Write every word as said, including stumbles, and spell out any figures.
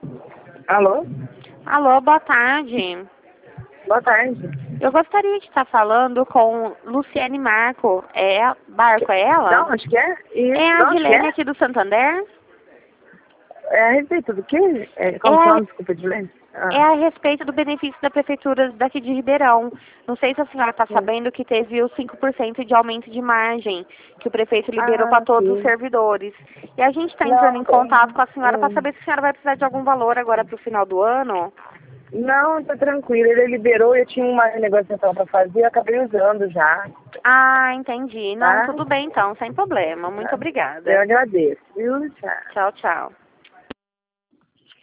Alô? Alô, boa tarde. Boa tarde. Eu gostaria de estar falando com Luciane Marco. É Barco, é ela? Da onde que é? Isso, É a da onde que Gilene é? aqui do Santander? É a respeito do quê? É, como É, fala, desculpa, de ler? é Ah, a respeito do benefício da Prefeitura daqui de Ribeirão. Não sei se a senhora está sim. sabendo que teve o cinco por cento de aumento de margem que o prefeito liberou para Ah, todos os sim. servidores. E a gente está entrando em Não, contato hum, com a senhora para hum. saber se a senhora vai precisar de algum valor agora para o final do ano. Não, tá tranquilo. Ele liberou, eu tinha uma negociação pra fazer, eu acabei usando já, Ah, entendi. Não, tá? tudo bem então, sem problema. Muito Tá. Eu obrigada. agradeço, viu? Tchau. Tchau, tchau.